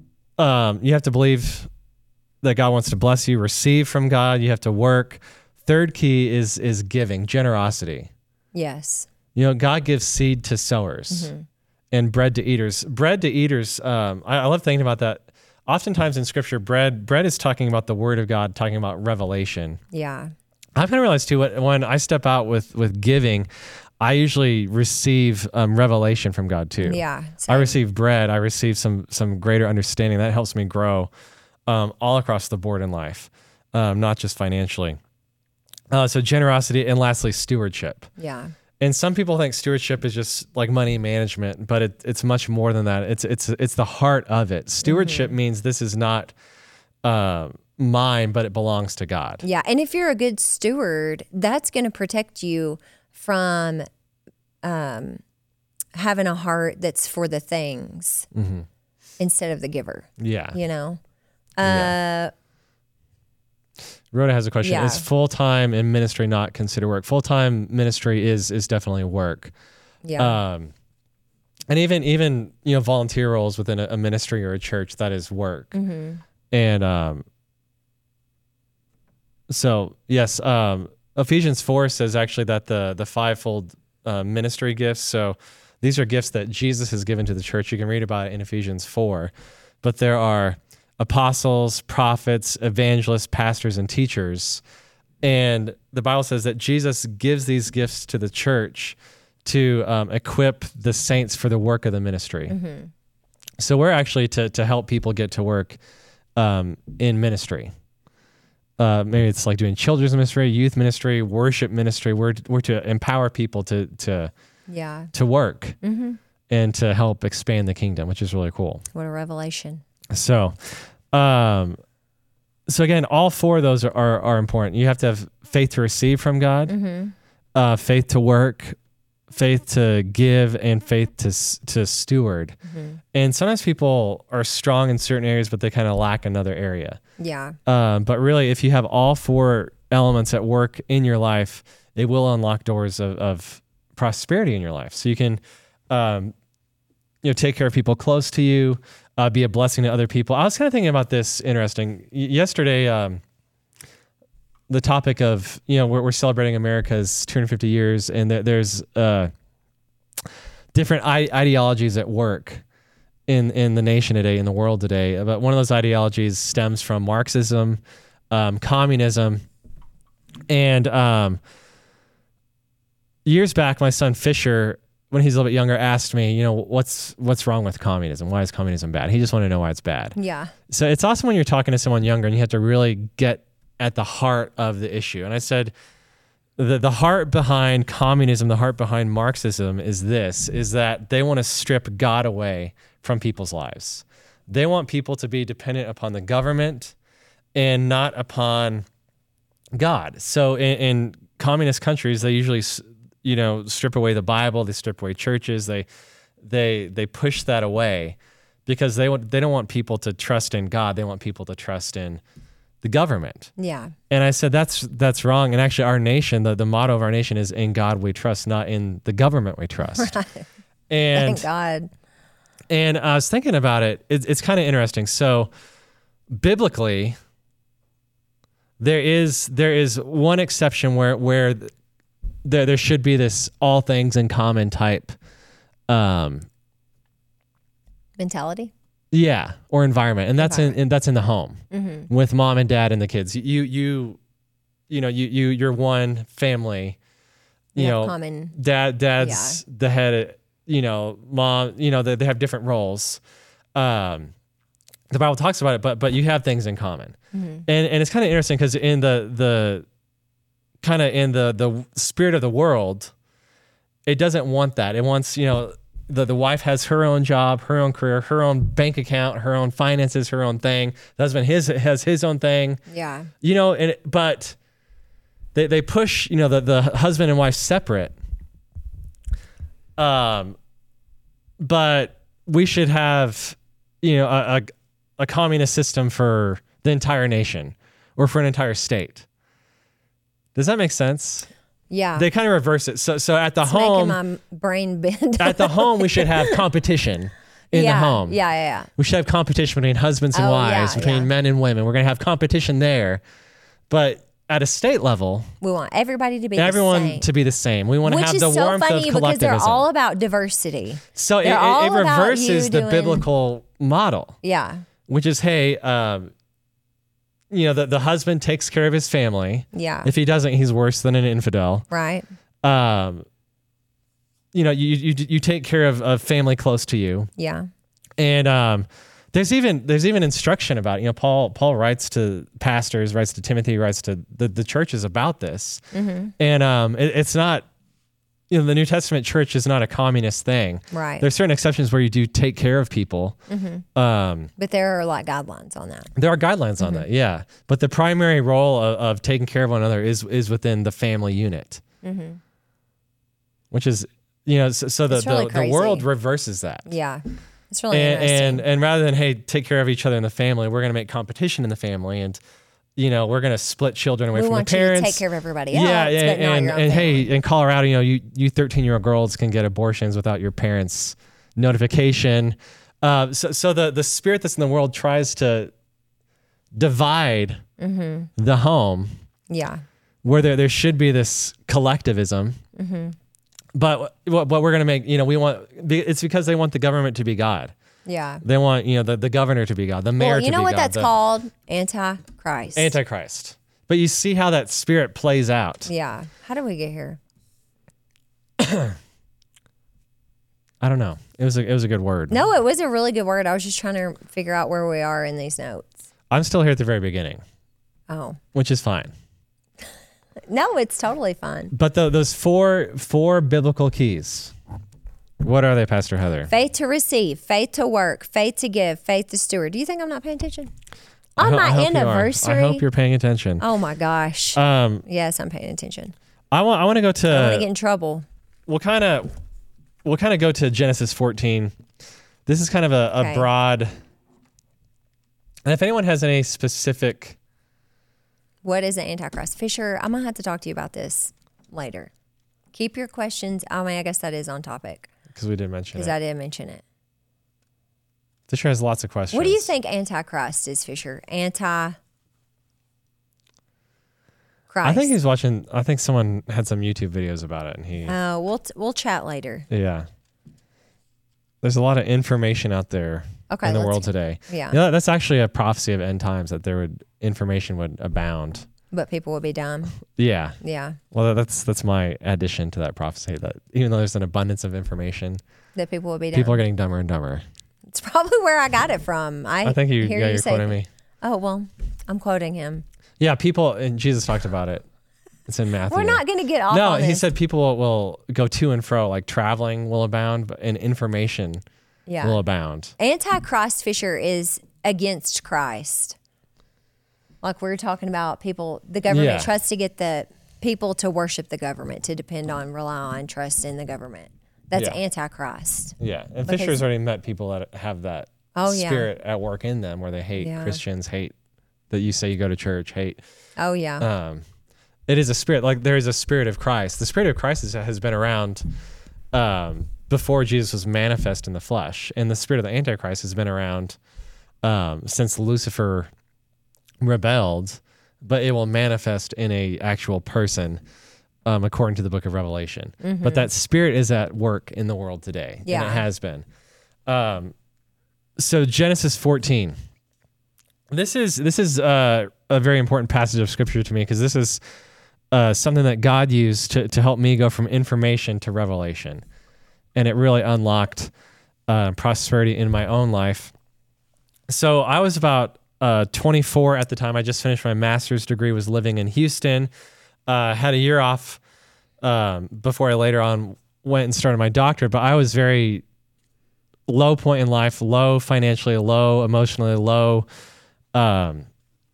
um, you have to believe that God wants to bless you, receive from God. You have to work. Third key is is giving, generosity. Yes. You know, God gives seed to sowers. Mm-hmm. And bread to eaters. Bread to eaters, um, I, I love thinking about that. Oftentimes in Scripture, bread bread is talking about the Word of God, talking about revelation. Yeah. I've kind of realized too, when I step out with, with giving, I usually receive um, revelation from God too. Yeah. Same. I receive bread. I receive some some greater understanding. That helps me grow um, all across the board in life, um, not just financially. Uh, so generosity, and lastly, stewardship. Yeah. And some people think stewardship is just like money management, but it, it's much more than that. It's it's it's the heart of it. Stewardship mm-hmm. means this is not uh, mine, but it belongs to God. Yeah, and if you're a good steward, that's going to protect you from um, having a heart that's for the things mm-hmm. instead of the giver. Yeah, you know. Uh, yeah. Rhoda has a question. Yeah. Is full-time in ministry not considered work? Full-time ministry is is definitely work. Yeah. Um, and even even you know volunteer roles within a, a ministry or a church, that is work. Mm-hmm. and um, so yes, um, Ephesians four says actually that the the fivefold uh, ministry gifts. So these are gifts that Jesus has given to the church. You can read about it in Ephesians four, but there are apostles, prophets, evangelists, pastors, and teachers. And the Bible says that Jesus gives these gifts to the church to um, equip the saints for the work of the ministry. Mm-hmm. So we're actually to to help people get to work um, in ministry. Uh, maybe it's like doing children's ministry, youth ministry, worship ministry. We're we're to empower people to to yeah to work mm-hmm. and to help expand the kingdom, which is really cool. What a revelation! So, um, so again, all four of those are, are are important. You have to have faith to receive from God, mm-hmm. uh, faith to work, faith to give, and faith to to steward. Mm-hmm. And sometimes people are strong in certain areas, but they kind of lack another area. Yeah. Um, but really, if you have all four elements at work in your life, it will unlock doors of, of prosperity in your life. So you can, um, you know, take care of people close to you, uh, be a blessing to other people. I was kind of thinking about this. Interesting. Y- yesterday, um, the topic of, you know, we're, we're celebrating America's two hundred fifty years, and there, there's uh, different I- ideologies at work in, in the nation today, in the world today. But one of those ideologies stems from Marxism, um, communism, and um, years back, my son Fisher, when he's a little bit younger, asked me, you know, what's what's wrong with communism? Why is communism bad? He just wanted to know why it's bad. Yeah. So it's awesome when you're talking to someone younger and you have to really get at the heart of the issue. And I said, the the heart behind communism, the heart behind Marxism is this, is that they want to strip God away from people's lives. They want people to be dependent upon the government and not upon God. So in, in communist countries, they usually, you know, strip away the Bible, they strip away churches, they they they push that away because they want they don't want people to trust in God. They want people to trust in the government. Yeah. And I said, that's that's wrong. And actually our nation, the, the motto of our nation is in God we trust, not in the government we trust. Right. And Thank God. And I was thinking about it. It's, it's kind of interesting. So biblically, there is there is one exception where where there there should be this all things in common type um, mentality. Yeah, or environment, and that's in, in that's in the home mm-hmm. with mom and dad and the kids. You you you know you you you're one family. You, you know, common. Dad dad's yeah. the head. You know, mom. You know, they they have different roles. Um, the Bible talks about it, but but you have things in common, mm-hmm. and and it's kind of interesting because in the the kind of in the the spirit of the world, it doesn't want that. It wants, you know. The, the wife has her own job, her own career, her own bank account, her own finances, her own thing. The husband his has his own thing. Yeah. You know, and it, but they they push, you know, the, the husband and wife separate. Um, but we should have, you know, a, a a communist system for the entire nation or for an entire state. Does that make sense? Yeah. They kind of reverse it. So so at the it's home, making my brain bend. at the home, we should have competition in yeah, the home. Yeah, yeah, yeah. We should have competition between husbands and oh, wives, yeah, between yeah. men and women. We're going to have competition there. But at a state level, we want everybody to be everyone the same. to be the same. We want to Which have is the so warmth funny of because they're collectivism. all about diversity. So it, They're it, all it about reverses you the doing- biblical model, Yeah. which is, hey, um, you know, the, the husband takes care of his family. Yeah. If he doesn't, he's worse than an infidel. Right. Um, you know, you you you take care of a family close to you. Yeah. And um, there's even there's even instruction about it. You know, Paul Paul writes to pastors, writes to Timothy, writes to the, the churches about this. Mm-hmm. And um, it, it's not, you know, the New Testament church is not a communist thing. Right. There's certain exceptions where you do take care of people. Mm-hmm. Um, But there are like guidelines on that. there are guidelines on Mm-hmm. that, yeah. But the primary role of, of taking care of one another is is within the family unit, Mm-hmm. which is, you know, so, so the, It's really the, the crazy. world reverses that. Yeah. It's really and, interesting. and and rather than, hey, take care of each other in the family, we're going to make competition in the family, and you know, we're going to split children away we from want the parents. you to take care of everybody else. Yeah, yeah, but not and your own and family. hey, in Colorado, you know, you you thirteen year old girls can get abortions without your parents' notification. Uh, so so the the spirit that's in the world tries to divide mm-hmm. the home. Yeah. Where there, there should be this collectivism. Mm-hmm. But what, what we're going to make, you know, we want, it's because they want the government to be God. Yeah. They want, you know, the, the governor to be God, the mayor well, to you be God. know what that's the, called? Antichrist. Antichrist. But you see how that spirit plays out. Yeah. How did we get here? I don't know. It was a, it was a good word. No, it was a really good word. I was just trying to figure out where we are in these notes. I'm still here at the very beginning. Oh. Which is fine. No, it's totally fine. But the, those four four biblical keys, what are they, Pastor Heather? Faith to receive, faith to work, faith to give, faith to steward. Do you think I'm not paying attention? I On ho- my I hope anniversary. You are. I hope you're paying attention. Oh my gosh. Um, yes, I'm paying attention. I want I want to go to. I want to get in trouble. We'll kind of we'll kind of go to Genesis fourteen. This is kind of a, a Okay. broad. And if anyone has any specific. What is an Antichrist? Fisher, I'm going to have to talk to you about this later. Keep your questions. I mean, I guess that is on topic. Because we did mention it. Because I did mention it. Fisher has lots of questions. What do you think Antichrist is, Fisher? Anti Christ. I think he's watching. I think someone had some YouTube videos about it, and he. Uh, we'll t- we'll chat later. Yeah. There's a lot of information out there Okay, in the let's- world today. Yeah. You know, that's actually a prophecy of end times that there would information would abound. But people will be dumb. Yeah. Yeah. Well, that's that's my addition to that prophecy. That even though there's an abundance of information, That people will be dumb. people are getting dumber and dumber. It's probably where I got it from. I, I think you, hear yeah, you you're say quoting me. Oh, well, I'm quoting him. Yeah, people, and Jesus talked about it. It's in Matthew. We're not going to get off No, on he this. said people will, will go to and fro, like traveling will abound, but and information yeah. will abound. Antichrist, Fisher, is against Christ. Like we were talking about people, the government Yeah. tries to get the people to worship the government, to depend on, rely on, trust in the government. That's Yeah. Antichrist. Yeah, and Because- Fisher's already met people that have that Oh, yeah. spirit at work in them, where they hate Yeah. Christians, hate that you say you go to church, hate. Oh, yeah. Um, it is a spirit, like there is a spirit of Christ. The spirit of Christ is, has been around um, before Jesus was manifest in the flesh, and the spirit of the Antichrist has been around um, since Lucifer rebelled, but it will manifest in a actual person, um, according to the book of Revelation. Mm-hmm. But that spirit is at work in the world today, Yeah. and it has been. Um, so Genesis fourteen. This is this is uh, a very important passage of scripture to me, because this is uh, something that God used to to help me go from information to revelation, and it really unlocked uh, prosperity in my own life. So I was about uh, twenty-four at the time. I just finished my master's degree, was living in Houston, uh, had a year off um, before I later on went and started my doctorate, but I was very low point in life, low financially, low emotionally, low. Um,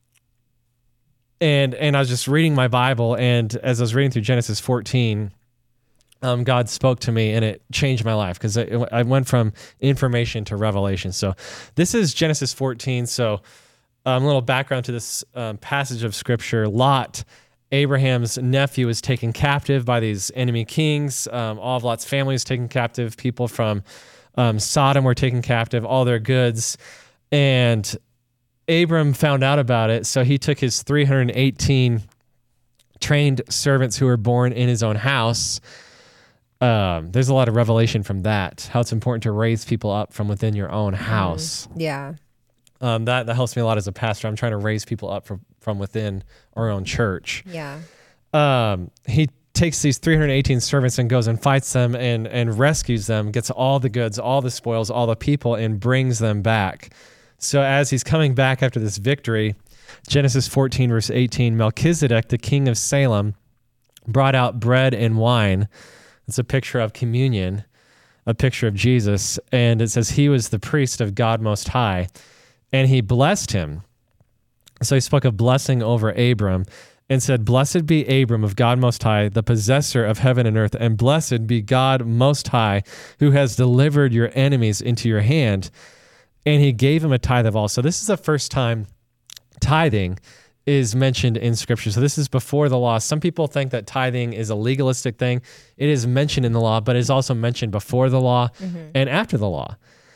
and, and I was just reading my Bible, and as I was reading through Genesis fourteen, um, God spoke to me, and it changed my life, because I, I went from information to revelation. So this is Genesis fourteen. So um, a little background to this um, passage of scripture. Lot, Abraham's nephew, was taken captive by these enemy kings. Um, all of Lot's family was taken captive. People from um, Sodom were taken captive, all their goods. And Abram found out about it, so he took his three hundred eighteen trained servants who were born in his own house. Um, there's a lot of revelation from that, how it's important to raise people up from within your own house. Yeah. Um, that, that helps me a lot as a pastor. I'm trying to raise people up from, from within our own church. Yeah. Um, he takes these three hundred eighteen servants and goes and fights them and, and rescues them, gets all the goods, all the spoils, all the people, and brings them back. So as he's coming back after this victory, Genesis fourteen, verse eighteen, Melchizedek, the king of Salem, brought out bread and wine. It's a picture of communion, a picture of Jesus. And it says he was the priest of God Most High, and he blessed him. So he spoke a blessing over Abram and said, "Blessed be Abram of God Most High, the possessor of heaven and earth, and blessed be God Most High, who has delivered your enemies into your hand." And he gave him a tithe of all. So this is the first time tithing is mentioned in scripture. So this is before the law. Some people think that tithing is a legalistic thing. It is mentioned in the law, but it is also mentioned before the law mm-hmm. and after the law.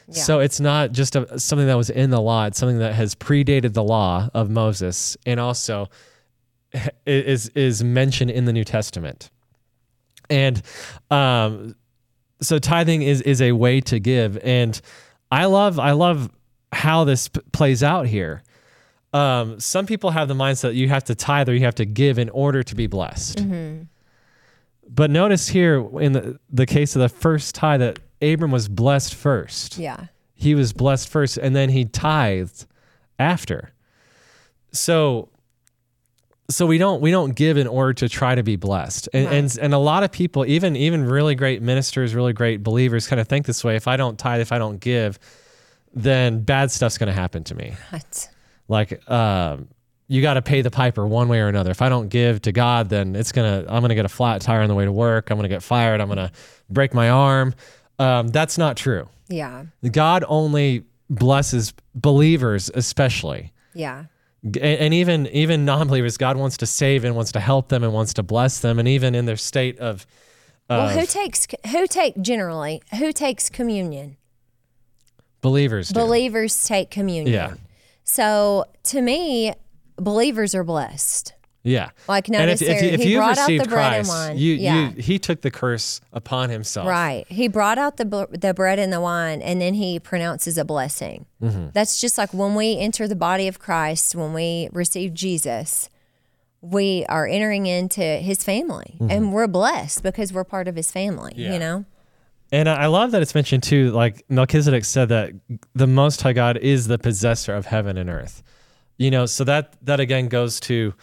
Yeah. So it's not just a, something that was in the law. It's something that has predated the law of Moses, and also is is mentioned in the New Testament. And um, so tithing is is a way to give, and I love I love how this p- plays out here. Um, some people have the mindset that you have to tithe or you have to give in order to be blessed. Mm-hmm. But notice here in the, the case of the first tithe that Abram was blessed first. Yeah. He was blessed first, and then he tithed after. So, so we don't we don't give in order to try to be blessed, and Right. and and a lot of people, even even really great ministers, really great believers, kind of think this way: if I don't tithe, if I don't give, then bad stuff's going to happen to me. What? Like, um, you got to pay the piper one way or another. If I don't give to God, then it's gonna I'm gonna get a flat tire on the way to work. I'm gonna get fired. I'm gonna break my arm. Um, that's not true. Yeah. God only blesses believers, especially, Yeah. and, and even even non-believers. God wants to save and wants to help them and wants to bless them, and even in their state of, Well, of who takes who take generally who takes communion? believers, do. Believers take communion. Yeah. So to me, believers are blessed. Yeah. Like And notice if, if, there, if he you've brought out received the bread and Christ, wine. you, yeah. you, he took the curse upon himself. Right. He brought out the bl- the bread and the wine, and then he pronounces a blessing. Mm-hmm. That's just like when we enter the body of Christ, when we receive Jesus, we are entering into his family, Mm-hmm. and we're blessed because we're part of his family. Yeah. You know. And I I love that it's mentioned too, like Melchizedek said that the Most High God is the possessor of heaven and earth. You know, so that that again goes to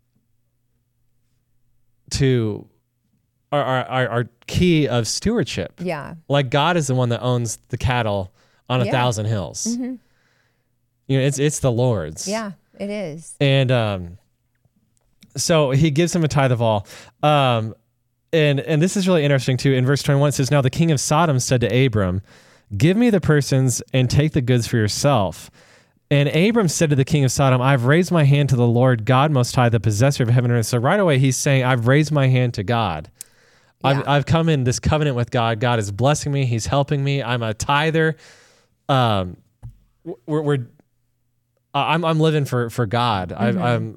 to our our, our, our key of stewardship. Yeah. Like God is the one that owns the cattle on a Yeah. thousand hills. Mm-hmm. You know, it's it's the Lord's. Yeah, it is. And um, so he gives him a tithe of all. Um, and and this is really interesting too. In verse twenty-one, it says, "Now the king of Sodom said to Abram, 'Give me the persons and take the goods for yourself.' And Abram said to the king of Sodom, 'I've raised my hand to the Lord God Most High, the possessor of heaven and earth.'" So right away he's saying, I've raised my hand to God. I've, Yeah. I've come in this covenant with God. God is blessing me. He's helping me. I'm a tither. Um, we're, we're I'm I'm living for for God. Mm-hmm. I, I'm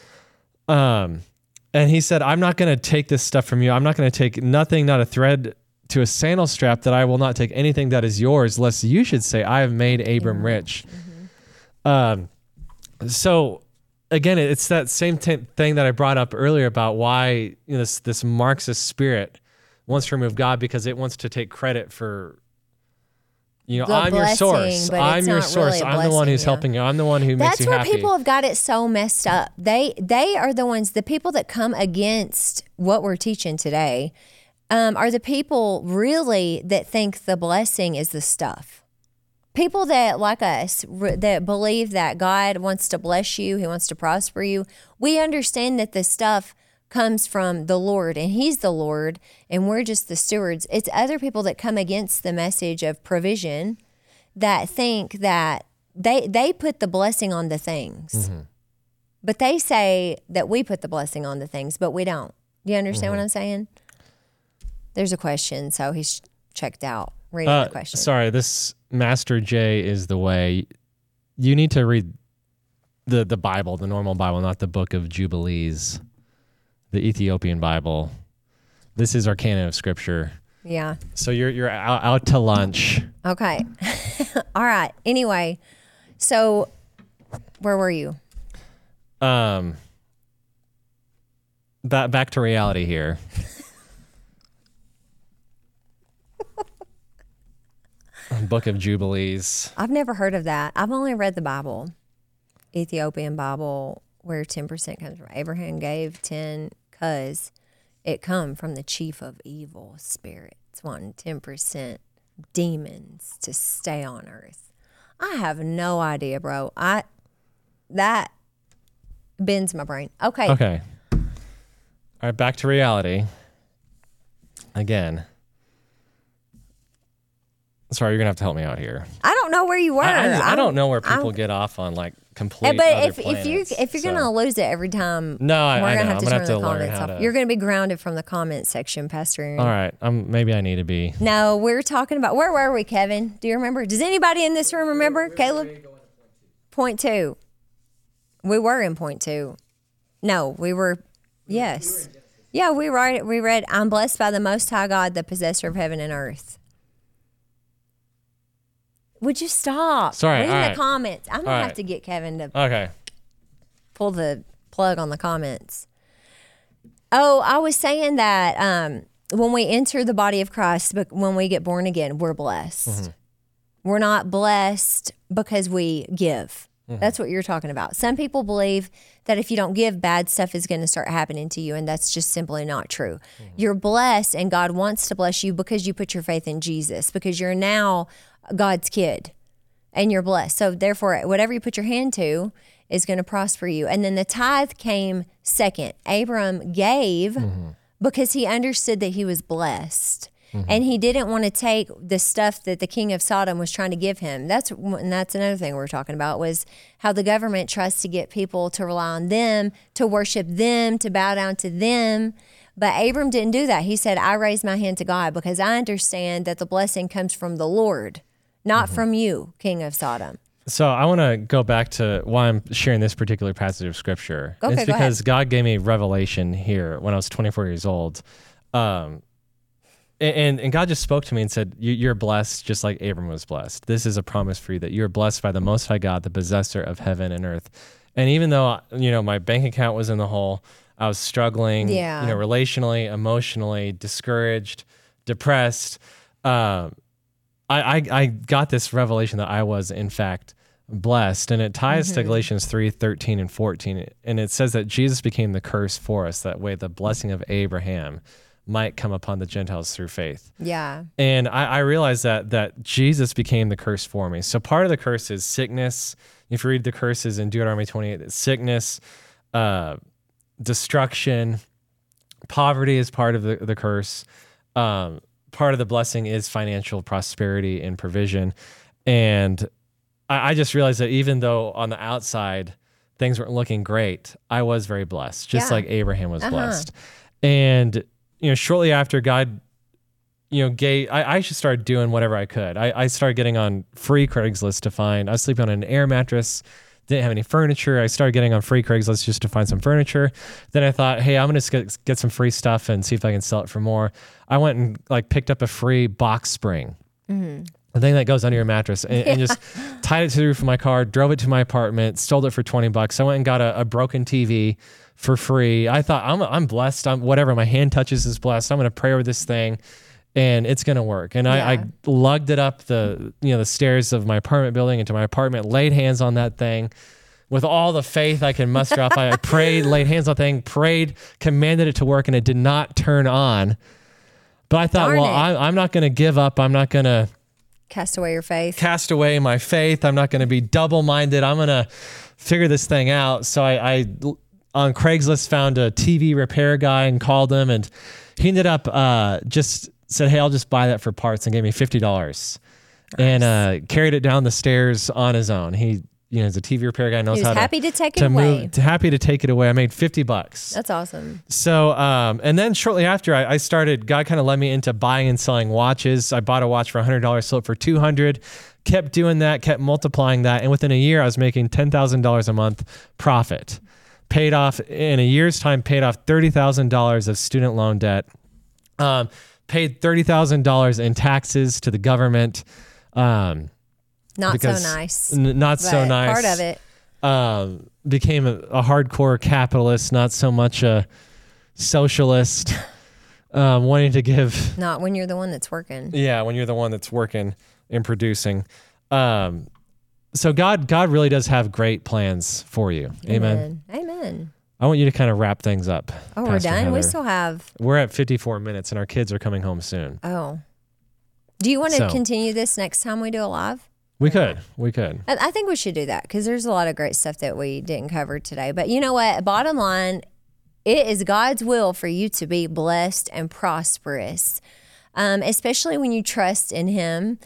um, and he said, "I'm not going to take this stuff from you. I'm not going to take nothing, not a thread to a sandal strap. That I will not take anything that is yours, lest you should say, I have made Abram rich." Mm-hmm. Um, so again, it's that same t- thing that I brought up earlier about why you know, this this Marxist spirit wants to remove God, because it wants to take credit for. You know, The I'm your blessing, source. but I'm it's your not really source. a I'm the one blessing, who's yeah. helping you. I'm the one who makes That's you where happy. people have got it so messed up. They they are the ones, the people that come against what we're teaching today, um, are the people really that think the blessing is the stuff. People that, like us, r- that believe that God wants to bless you, He wants to prosper you. We understand that the stuff comes from the Lord, and He's the Lord, and we're just the stewards. It's other people that come against the message of provision that think that they they put the blessing on the things. Mm-hmm. But they say that we put the blessing on the things, but we don't. Do you understand Mm-hmm. what I'm saying? There's a question, so he's checked out reading Uh, the question. sorry, this Master J is the way. You need to read the the Bible, the normal Bible, not the Book of Jubilees, the Ethiopian Bible. This is our canon of Scripture. Yeah. So you're you're out, out to lunch. Okay. All right. Anyway, so where were you? Um, back back to reality here. Book of Jubilees. I've never heard of that. I've only read the Bible, Ethiopian Bible, where ten percent comes from. Abraham gave ten because it come from the chief of evil spirits, wanting ten percent demons to stay on earth. I have no idea, bro. I that bends my brain. Okay. Okay. All right, back to reality. Again. Sorry, you're gonna have to help me out here. I don't know where you were. I, I, I don't know where people I'm, get off on like complete. But other if planets, if you if you're so. gonna lose it every time, no, I, we're I gonna know. have to I'm turn gonna have to the learn comments how off. to. You're gonna be grounded from the comment section, Pastor Aaron. All right, um, maybe I need to be. No, we're talking about where were we, Kevin? Do you remember? Does anybody in this room remember? Caleb? Point two. We were in point two. No, we were. Yes. Yeah, we read. We read. I'm blessed by the Most High God, the possessor of heaven and earth. Would you stop? Sorry. Read all the right. comments. I'm gonna All have right. to get Kevin to Okay. pull the plug on the comments. Oh, I was saying that um, when we enter the body of Christ, but when we get born again, we're blessed. Mm-hmm. We're not blessed because we give. Mm-hmm. That's what you're talking about. Some people believe that if you don't give, bad stuff is going to start happening to you, and that's just simply not true. Mm-hmm. You're blessed, and God wants to bless you because you put your faith in Jesus, because you're now God's kid, and you're blessed. So therefore, whatever you put your hand to is going to prosper you. And then the tithe came second. Abram gave mm-hmm. because he understood that he was blessed. Mm-hmm. And he didn't want to take the stuff that the king of Sodom was trying to give him. That's and that's another thing we were talking about, was how the government tries to get people to rely on them, to worship them, to bow down to them. But Abram didn't do that. He said, I raise my hand to God because I understand that the blessing comes from the Lord, not mm-hmm. from you, king of Sodom. So I want to go back to why I'm sharing this particular passage of scripture. Okay, it's because go God gave me revelation here when I was twenty-four years old. Um, and, and God just spoke to me and said, you're blessed just like Abram was blessed. This is a promise for you that you're blessed by the Most High God, the possessor of heaven and earth. And even though, you know, my bank account was in the hole, I was struggling, yeah. you know, relationally, emotionally, discouraged, depressed. Um, I, I, I got this revelation that I was, in fact, blessed. And it ties mm-hmm. to Galatians three, thirteen and fourteen. And it says that Jesus became the curse for us. That way the blessing of Abraham might come upon the Gentiles through faith. Yeah. And I, I realized that that Jesus became the curse for me. So part of the curse is sickness. If you read the curses in Deuteronomy twenty-eight, it's sickness, uh, destruction, poverty is part of the, the curse. Um, part of the blessing is financial prosperity and provision. And I, I just realized that even though on the outside things weren't looking great, I was very blessed, just yeah. like Abraham was uh-huh. blessed. And you know, shortly after God, you know, gave, I, I just started doing whatever I could. I, I started getting on free Craigslist to find, I was sleeping on an air mattress, didn't have any furniture. I started getting on free Craigslist just to find some furniture. Then I thought, hey, I'm going to get, get some free stuff and see if I can sell it for more. I went and like picked up a free box spring. Mm-hmm. The thing that goes under your mattress and, yeah. and just tied it to the roof of my car, drove it to my apartment, sold it for twenty bucks. I went and got a, a broken T V for free. I thought I'm, I'm blessed. I'm whatever my hand touches is blessed. I'm going to pray over this thing and it's going to work. And yeah. I, I lugged it up the, you know, the stairs of my apartment building into my apartment, laid hands on that thing with all the faith I can muster up. I, I prayed, laid hands on the thing, prayed, commanded it to work, and it did not turn on. But I thought, Darn well, it. I, I'm not going to give up. I'm not going to cast away your faith. Cast away my faith. I'm not going to be double-minded. I'm going to figure this thing out. So I, I, on Craigslist, found a T V repair guy and called him, and he ended up uh, just said, hey, I'll just buy that for parts, and gave me fifty dollars. Nice. And uh, carried it down the stairs on his own. He, you know, as a T V repair guy, knows he was how to happy to take it to away. Move, to happy to take it away. I made fifty bucks. That's awesome. So, um, and then shortly after, I, I started. God kind of led me into buying and selling watches. I bought a watch for one hundred dollars, sold it for two hundred dollars. Kept doing that, kept multiplying that, and within a year, I was making ten thousand dollars a month profit. Paid off in a year's time. Paid off thirty thousand dollars of student loan debt. Um, paid thirty thousand dollars in taxes to the government. Um, Not so nice. N- not so nice. Part of it. Um, became a, a hardcore capitalist, not so much a socialist, um, wanting to give. Not when you're the one that's working. Yeah, when you're the one that's working and producing. Um, so God, God really does have great plans for you. Amen. Amen. Amen. I want you to kind of wrap things up. Oh, Pastor we're done? Heather. We still have. We're at fifty-four minutes and our kids are coming home soon. Oh. Do you want to So. continue this next time we do a live? We could. We could. I I think we should do that because there's a lot of great stuff that we didn't cover today. But you know what? Bottom line, it is God's will for you to be blessed and prosperous, um, especially when you trust in Him.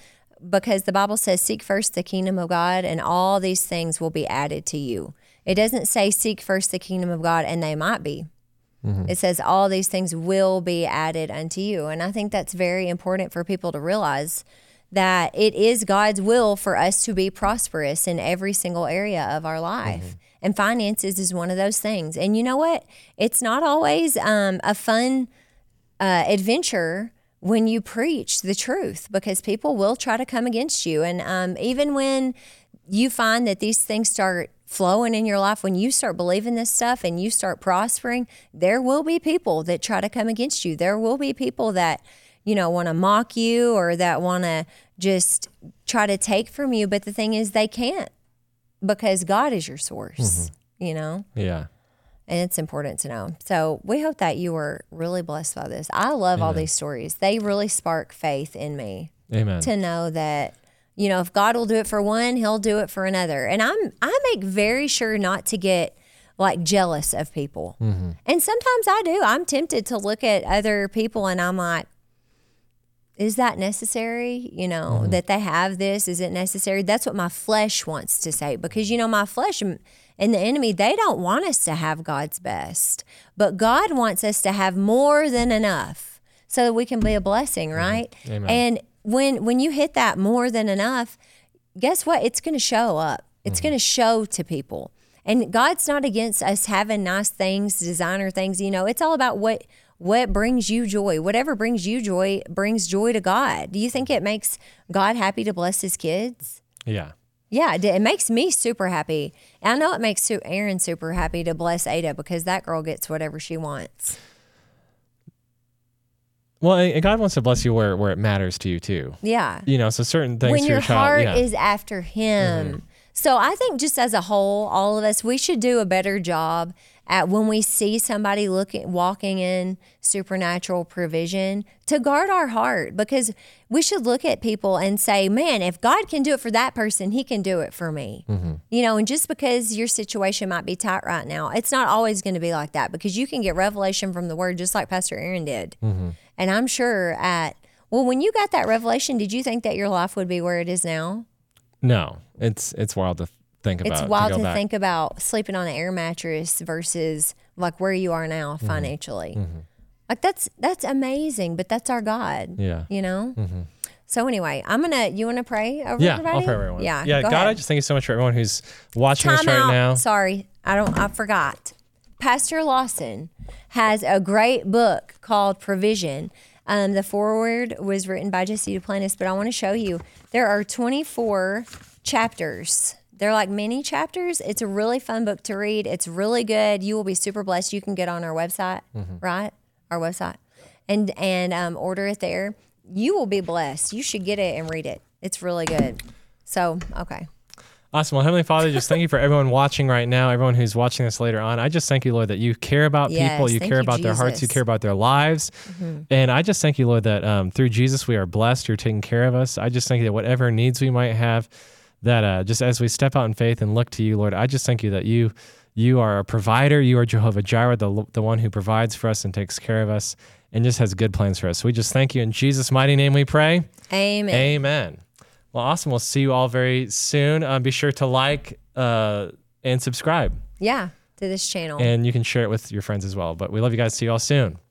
because the Bible says, seek first the kingdom of God and all these things will be added to you. It doesn't say seek first the kingdom of God and they might be. Mm-hmm. It says all these things will be added unto you. And I think that's very important for people to realize, that it is God's will for us to be prosperous in every single area of our life. Mm-hmm. And finances is one of those things. And you know what? It's not always um, a fun uh, adventure when you preach the truth, because people will try to come against you. And um, even when you find that these things start flowing in your life, when you start believing this stuff and you start prospering, there will be people that try to come against you. There will be people that, you know, want to mock you or that want to just try to take from you. But the thing is, they can't, because God is your source, mm-hmm. you know? Yeah. And it's important to know. So we hope that you were really blessed by this. I love Amen. All these stories. They really spark faith in me. Amen. To know that, you know, if God will do it for one, he'll do it for another. And I'm, I make very sure not to get like jealous of people. Mm-hmm. And sometimes I do. I'm tempted to look at other people and I'm like, is that necessary? You know, mm-hmm. that they have this, is it necessary? That's what my flesh wants to say, because, you know, my flesh and the enemy, they don't want us to have God's best, but God wants us to have more than enough so that we can be a blessing, right? Mm-hmm. Amen. And when, when you hit that more than enough, guess what? It's going to show up. It's mm-hmm. going to show to people. And God's not against us having nice things, designer things. You know, it's all about what, what brings you joy. Whatever brings you joy brings joy to God. Do you think it makes God happy to bless his kids? Yeah. Yeah, it makes me super happy. I know it makes Aaron super happy to bless Ada, because that girl gets whatever she wants. Well, and God wants to bless you where, where it matters to you too. Yeah. You know, so certain things when for your, your child, heart yeah. is after him. Mm-hmm. So I think just as a whole, all of us, we should do a better job at when we see somebody looking, walking in supernatural provision, to guard our heart, because we should look at people and say, man, if God can do it for that person, he can do it for me. Mm-hmm. You know, and just because your situation might be tight right now, it's not always going to be like that, because you can get revelation from the word just like Pastor Aaron did. Mm-hmm. And I'm sure at, well, when you got that revelation, did you think that your life would be where it is now? No, it's it's wild to think about. It's wild to, to think about sleeping on an air mattress versus like where you are now mm-hmm. financially. Mm-hmm. Like that's that's amazing, but that's our God. Yeah, you know. Mm-hmm. So anyway, I'm gonna. You want to pray over yeah, everybody? I'll pray over everyone. Yeah, yeah. Go God, ahead. I just thank you so much for everyone who's watching Time us right out. now. Sorry, I don't. I forgot. Pastor Lawson has a great book called Provision. Um, the foreword was written by Jesse Duplantis, but I want to show you there are twenty-four chapters. They're like mini chapters. It's a really fun book to read. It's really good. You will be super blessed. You can get on our website, mm-hmm. right? Our website, and and um, order it there. You will be blessed. You should get it and read it. It's really good. So, okay. Awesome. Well, Heavenly Father, just thank you for everyone watching right now, everyone who's watching this later on. I just thank you, Lord, that you care about yes, people, you care you, about Jesus. their hearts, you care about their lives. Mm-hmm. And I just thank you, Lord, that um, through Jesus we are blessed, you're taking care of us. I just thank you that whatever needs we might have, that uh, just as we step out in faith and look to you, Lord, I just thank you that you you are a provider, you are Jehovah Jireh, the, the one who provides for us and takes care of us and just has good plans for us. So we just thank you. In Jesus' mighty name we pray. Amen. Amen. Well, awesome. We'll see you all very soon. Um, be sure to like uh, and subscribe. Yeah, to this channel. And you can share it with your friends as well. But we love you guys. See you all soon.